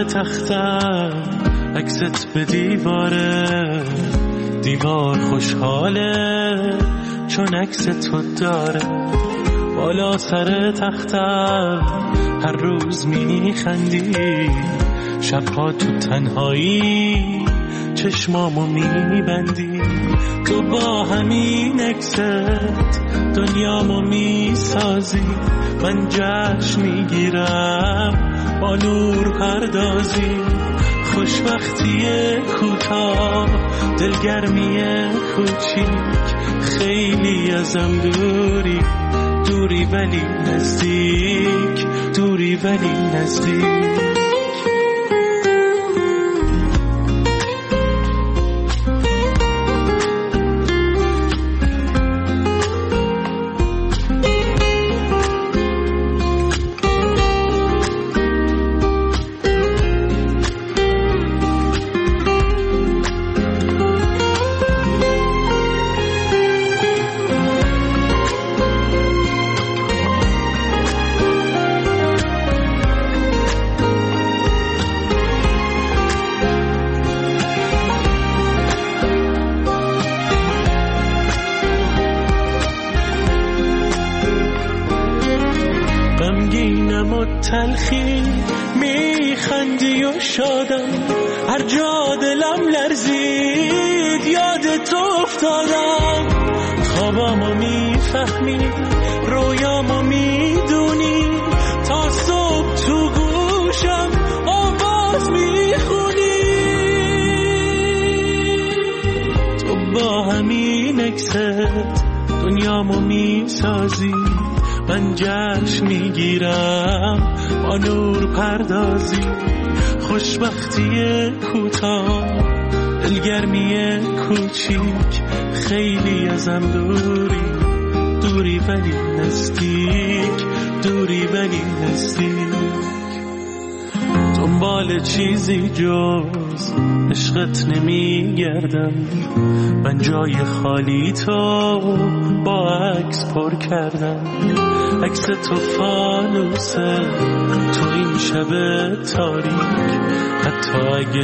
تختم عکست به دیوار خوشحاله چون عکس تو داره. بالا سر تختم هر روز میخندی، شبها تو تنهایی چشمامو میبندی. تو با همین عکست دنیامو میسازی، من جشن میگیرم با نور پردازی. خوشبختی کوتاه، دلگرمی کوچیک، خیلی ازم دوری ولی نزدیک، دوری ولی نزدیک. تلخی میخندی و شادم، هر جا دلم لرزید یاد تو افتادم. خوابامو میفهمی، رویامو میدونی، تا صبح تو گوشم آواز میخونی. تو با همین عکست دنیامو میسازی، من جشن میگیرم با نور پردازی. خوشبختی کوتاه، دلگرمی کوچیک، خیلی ازم دوری ولی نزدیک، دوری ولی نزدیک. دنبال چیزی جز عشقت نمیگردم، من جای خالی تو با عکس پر کردم. عکس تو فانوسه تو این شب تاریک، حتی اگه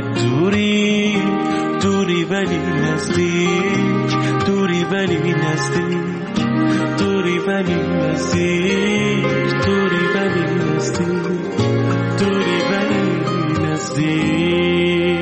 دوری ولی نزدیک، دوری ولی نزدیک، دوری ولی نزدیک، دوری ولی نزدیک، دوری ولی نزدیک.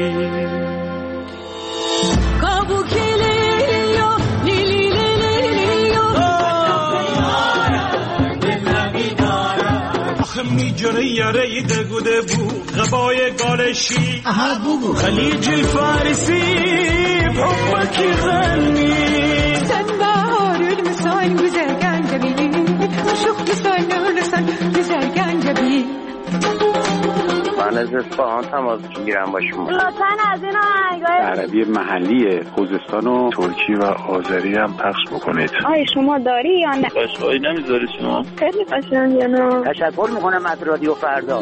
میجره یاره دگوده بو غبای گالشی خلیج الفارسی بحبك يغني سن بهار المسان گذرگن جبی عشق لسان گذرگن جبی. من از اصفهان تماس میگیرم با شما. لطفاً از این آهنگای عربی محلی خوزستان و ترکی و آذری هم پخش بکنید. آیا شما داری یا نه؟ قشقایی نمیذاری شما؟ خیلی قشنگه نه؟ تشکر میکنم از رادیو فردا.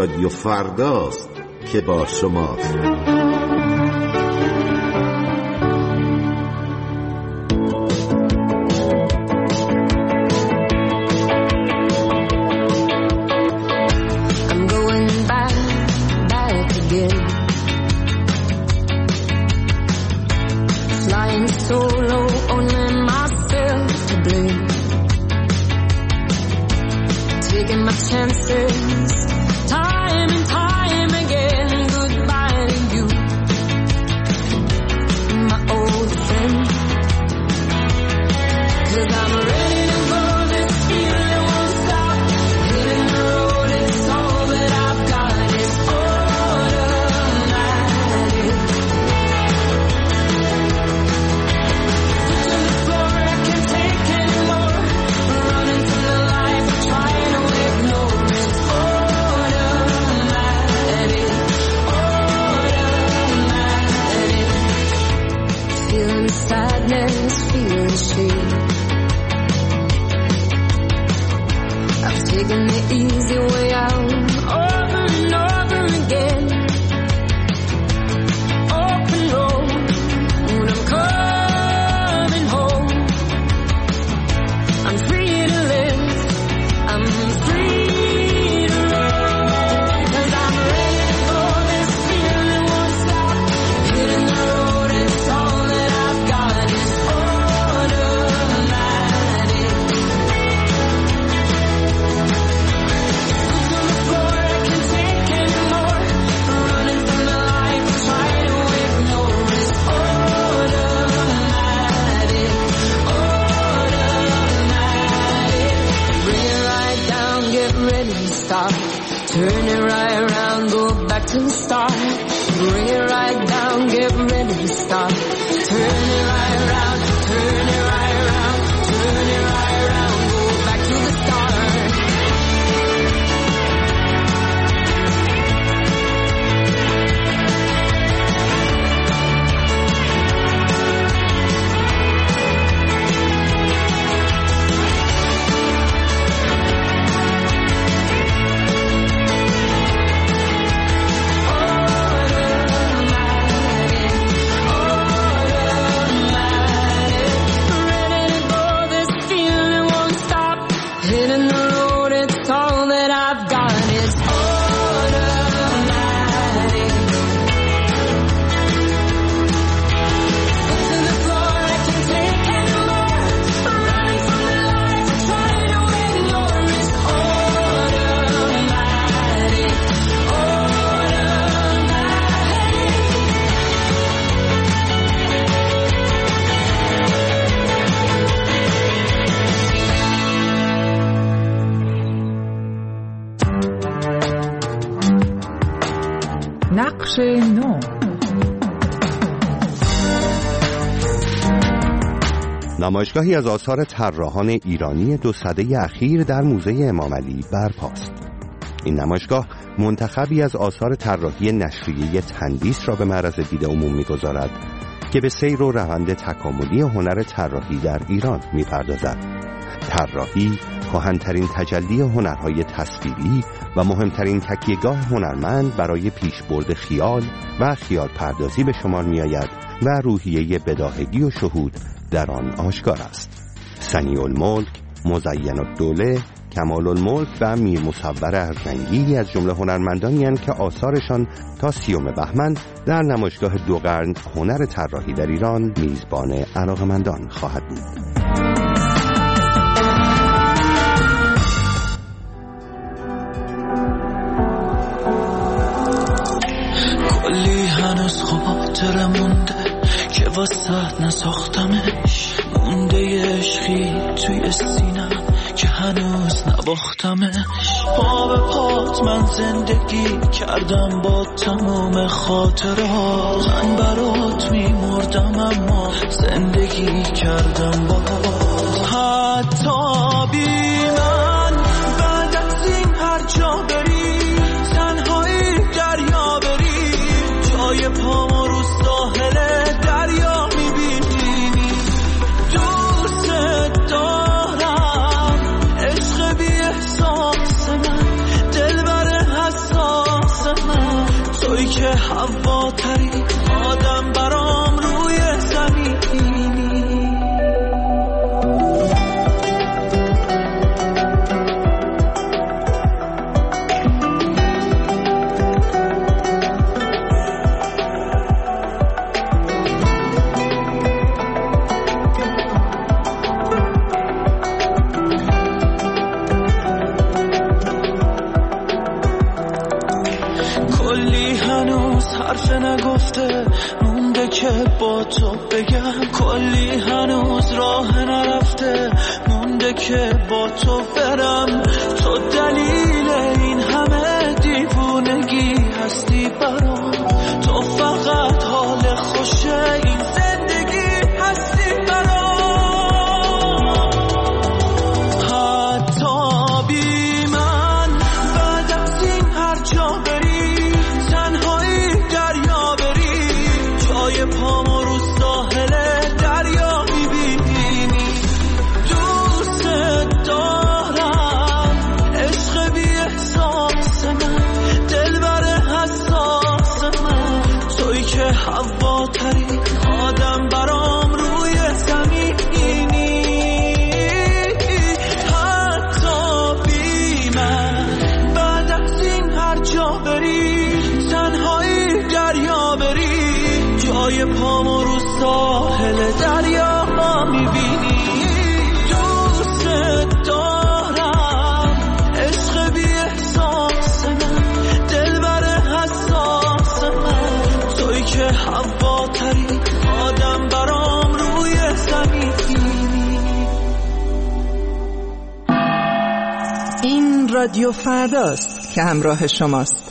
رادیو فرداست که با شماست. نقش نو. نمایشگاهی از آثار طراحان ایرانی 2 سده اخیر در موزه امامعلی برپاست. این نمایشگاه منتخبی از آثار طراحی نشریه تندیس را به معرض دید عموم می‌گذارد که به سیر و روند تکاملی هنر طراحی در ایران می‌پردازد. طراحی کهن‌ترین تجلی هنرهای تصویری و مهمترین تکیه‌گاه هنرمند برای پیشبرد خیال و خیال پردازی به شمار می‌آید و روحیه بداهگی و شهود در آن آشکار است. سنی الملک، مزین الدوله، کمال الملک و میر مصور ارجنگی از جمله هنرمندانی هستند که آثارشان تا 30 بهمن در نمایشگاه 2 قرن هنر طراحی در ایران میزبان علاقه‌مندان خواهد بود. کلی هنوز خاطر مونده که واسه نساختمش، مونده عشقی توی سینم که هنوز نباختمش. پا به پات من زندگی کردم با تمام خاطرات، من برات میمردم اما زندگی کردم با حتی بی من. بعد از این هر جا بری تنهایی دریا بری، جای پامو رو ساحل دریا میبینی. دوست دارم عشق بی احساس من، دلبر حساس هواتری آدم برام روی زمینی. حرف نگفته مونده که با تو بگم، کلی هنوز راه نرفته مونده که با تو برم. تو دلیل این همه دیوونگی هستی برام، تو فقط حال خوشه این زندگی هستی برام. حتی بی من بعد از این هر جا بری پامو رو ساحل دریا میبینی. دوست دارم عشق بی احساس من، دلبر حساس من، توی که هواتری آدم برام روی زمینی. حتی بی من بعد از این هر جا بری تنهایی دریا بری، جای پامو رو ساحل دریا میبینی. دوست دارم عشق بی احساس من، دلبر حساس من، توی که هواتری آدم برام روی زمینی. این رادیو فرداست که همراه شماست.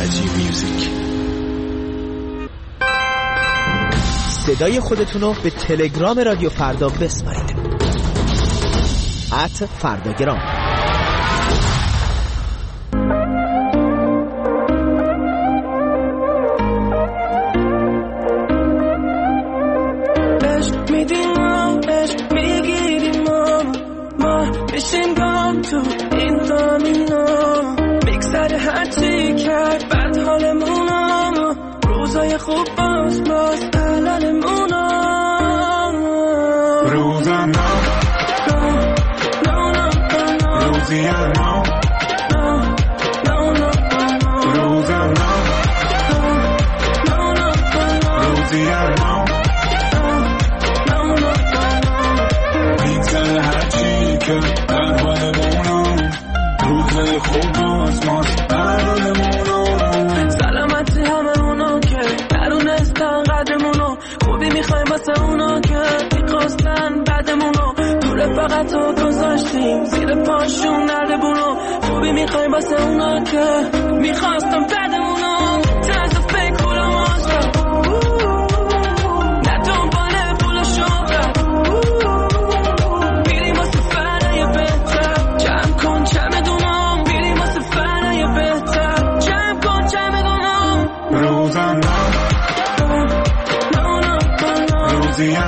هرچی میوزیک. صدای خودتونو به تلگرام رادیو فردا بسپارید. @فرداگرام. عشق میدیم ما، عشق میگیریم ما بشیم گام تو این زمینا، میگذره هرچی کرد بعد حالمونا، روزای خوب باز علالمونا، روزم روزیم روزم روزیم میگذره هرچی که در حالمونم، روزای خوب باز علالمونم، سلامتی هممونو که درونستن قدرمونو، خوبی میخوایم واسه اونا که میخواستن بعدمونو، دور فقط رو گذاشتیم زیر پاشون نردبونو، خوبی میخوایم واسه اونا که میخواستن بعدمونو، طرز فکر پول ماست نه دنبال پول شهرت، بیریم واسه فرای بهتر، جمع کن چمدونم، بیریم واسه فرای بهتر، جمع کن چمدونم، روزم روزیم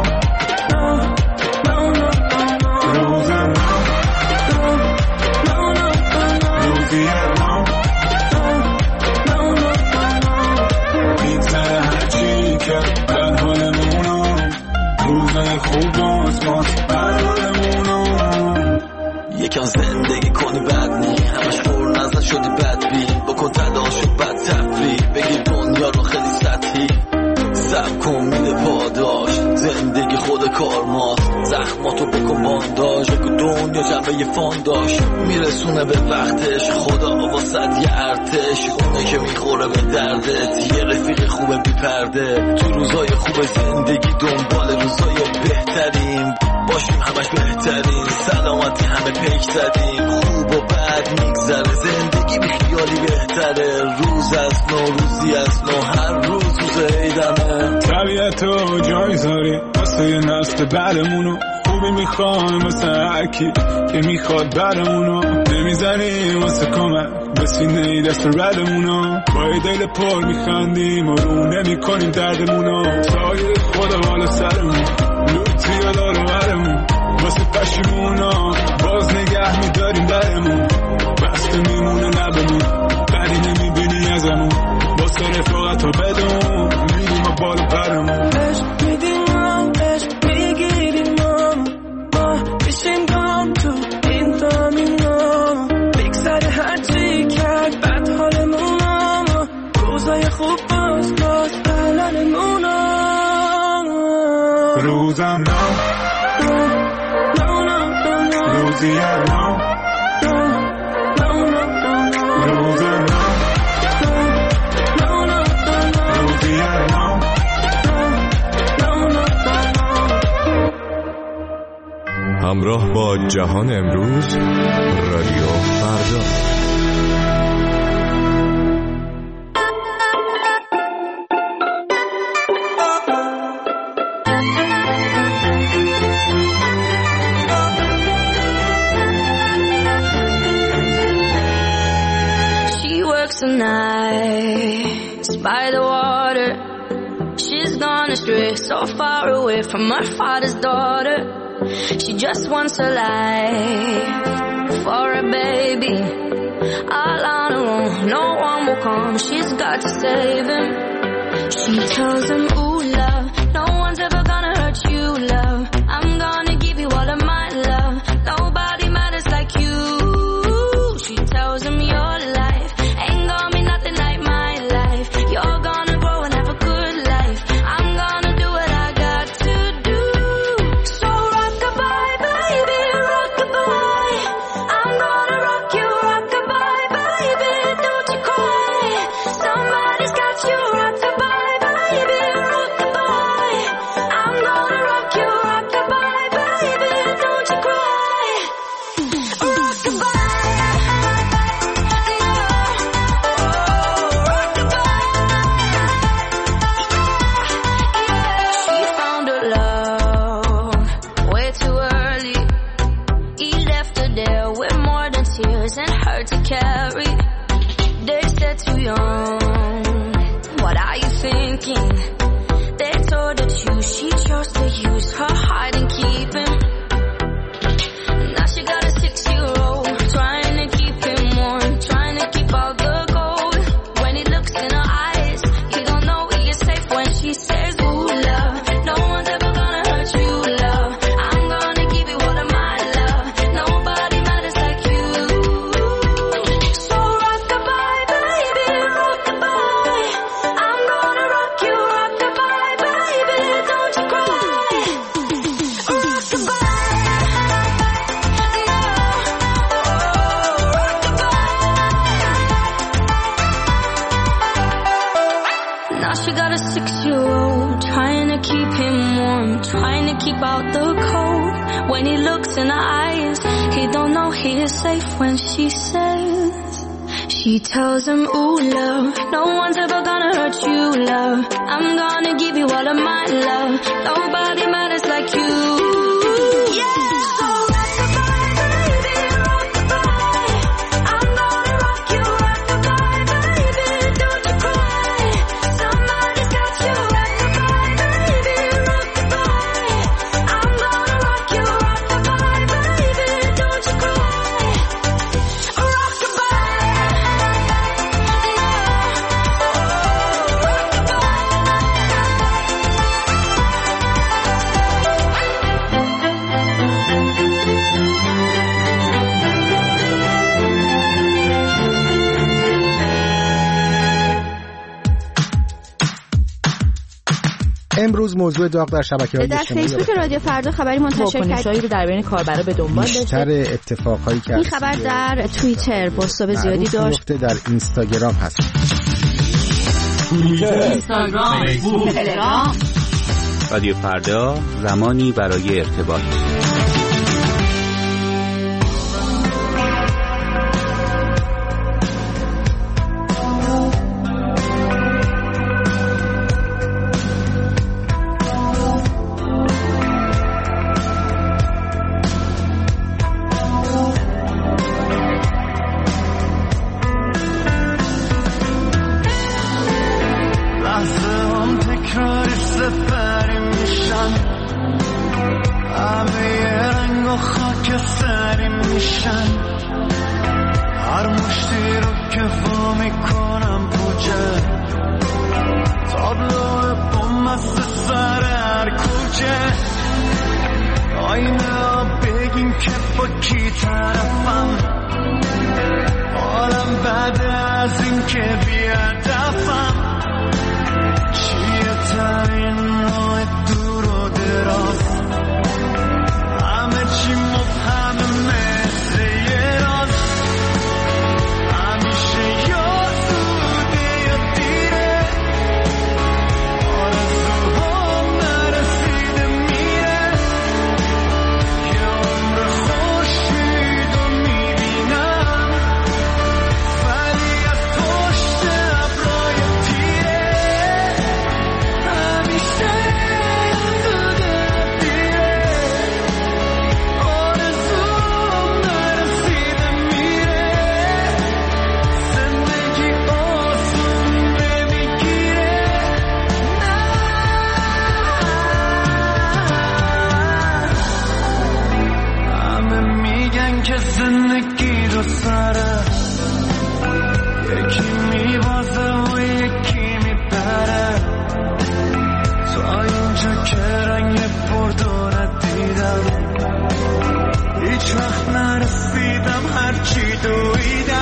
یکم زندگی کنی بد نی، همش پر نظر شدی بدبین، بکن تلاش و بد تفریح، بگی دنیا رو خیلی سطحی، سب کن میده پاداش، زندگی خود کار ماست، زخماتو بکن بانداژ، بگو دنیا جنبه فانداش، میرسونه به وقتش، خدا واسد یه ارتش، اونه که میخوره به دردت، یه رفیق خوبه بی پرده، تو روزای خوب زندگی دنبال روزای بهتریم، باشیم همش بهترین، سلامتی همه پیک زدیم، خوب و بد میگذره، زندگی بی خیالی بهتره، روز از نو روزی از نو، هر روز عیدمه، طبیعتو جای زاری واسه یه نسل بعدمونو، خوبی میخوایم واسه هرکی که میخواد برمونو، نمیزنیم واسه کمک به سینه دست ردمونو، با یه دل پر میخندیم و رو نمیکنیم دردمونو، سایه خدا بالا سرمون، لوتی و دارو برمون، واسه پشیمونا باز نگه میداریم درمون، بسته میمونه لبمون، بدی نمیبینی ازمون، واسه رفاقت رو بدون میریم و بالا پرمون، عشق میدیم عشق میگیریم ما بشیم گام تو این زمینا، میگذره هرچی کرد بعد حالمونا، روزای خوب باز علالمونا، روزم روزیم روزم همراه با جهان امروز، رادیو فردا. She works the nights by the water. She's gone astray, so far away from her father's daughter. She just wants a life for a baby, all on her own, no one will come, she's got to save him. She tells him, ooh love, no one's ever gonna hurt you love, I'm gonna give you all of my love, nobody matters like you. She tells him your life ain't gonna be nothing like my life, you're gonna grow and have a good life, I'm gonna do what I got to do. So rock-a-bye baby, rock-a-bye, I'm gonna rock you, rock-a-bye baby, don't you cry, somebody's got you, rock-a-bye baby, rock-a-bye, I'm gonna rock you, rock-a-bye baby, don't you cry, rock-a-bye. too young. What are you thinking? They told her to, she chose to use her hide and keep him. Now she got a 6-year-old, trying to keep him warm, trying to keep all the gold. When he looks in her eyes, he don't know he is safe when she says, ooh, love, no one's ever gonna hurt you, love. I'm gonna give you all of my love. Nobody matters like you. So rock-a-bye, baby, rock-a-bye. I'm gonna rock you, rock-a-bye, baby, don't you cry. Rock-a-bye, no. Now she got a 6-year-old, trying to keep him warm, trying to keep out the cold. When he looks in her eyes, he don't know he is safe when she says, she tells him, ooh, love, no one's ever gonna hurt you, love. I'm gonna give you all of my love. Nobody matters like you. Yeah. So rock-a-bye, baby, rock-a-bye. I'm gonna rock you, rock-a-bye, baby, don't you cry. Somebody's got you, rock-a-bye, baby, rock-a-bye. I'm gonna rock you, rock-a-bye, baby, don't you cry. Rock-a-bye, امروز موضوع داغ در شبکه‌های در اجتماعی فیسبوک رادیو فردا خبری منتشر کرد رو در بین کاربرا به دنبال داشته. بیشتر اتفاقهایی که این خبر در توییتر بازتاب زیادی داشت. در اینستاگرام هست. اینستاگرام، فیسبوک، تلگرام. رادیو فردا، زمانی برای ارتباط. هیچ وقت نرسیدم هرچی دویدم